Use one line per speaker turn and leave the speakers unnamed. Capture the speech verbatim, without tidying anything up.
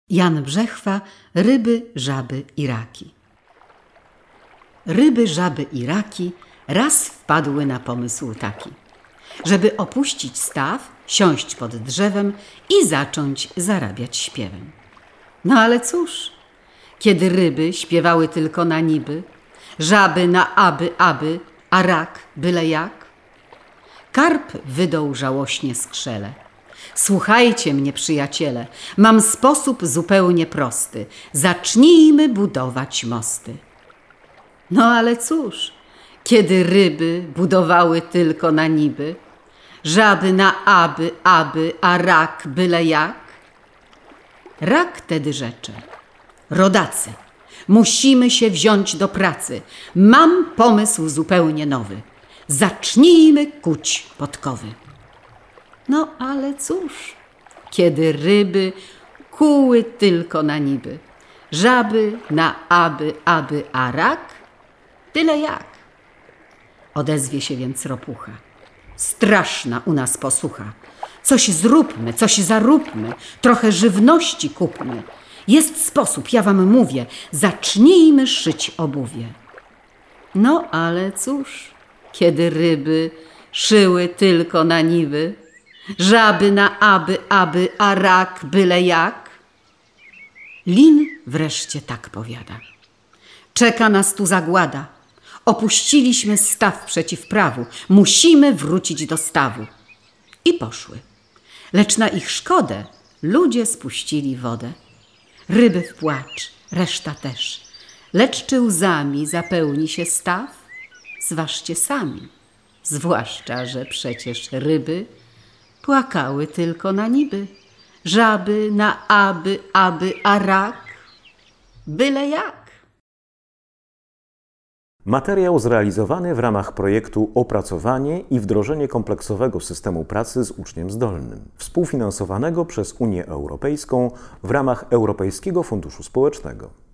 Jan Brzechwa, ryby, żaby i raki. Ryby, żaby i raki raz wpadły na pomysł taki, żeby opuścić staw, siąść pod drzewem i zacząć zarabiać śpiewem. No ale cóż, kiedy ryby śpiewały tylko na niby, żaby na aby, aby, a rak byle jak. Karp wydął żałośnie skrzele. Słuchajcie mnie, przyjaciele, mam sposób zupełnie prosty. Zacznijmy budować mosty. No ale cóż, kiedy ryby budowały tylko na niby, żaby na aby, aby, a rak byle jak. Rak tedy rzecze: rodacy, musimy się wziąć do pracy. Mam pomysł zupełnie nowy. Zacznijmy kuć podkowy. No ale cóż, kiedy ryby kuły tylko na niby, żaby na aby, aby, a rak tyle jak. Odezwie się więc ropucha: straszna u nas posłucha. Coś zróbmy, coś zaróbmy, trochę żywności kupmy. Jest sposób, ja wam mówię, zacznijmy szyć obuwie. No ale cóż, kiedy ryby szyły tylko na niby, żaby na aby, aby, a rak byle jak. Lin wreszcie tak powiada: czeka nas tu zagłada. Opuściliśmy staw przeciw prawu. Musimy wrócić do stawu. I poszły. Lecz na ich szkodę ludzie spuścili wodę. Ryby w płacz, reszta też. Lecz czy łzami zapełni się staw? Zważcie sami. Zwłaszcza, że przecież ryby płakały tylko na niby, żaby na aby, aby, a rak byle jak.
Materiał zrealizowany w ramach projektu Opracowanie i wdrożenie kompleksowego systemu pracy z uczniem zdolnym, współfinansowanego przez Unię Europejską w ramach Europejskiego Funduszu Społecznego.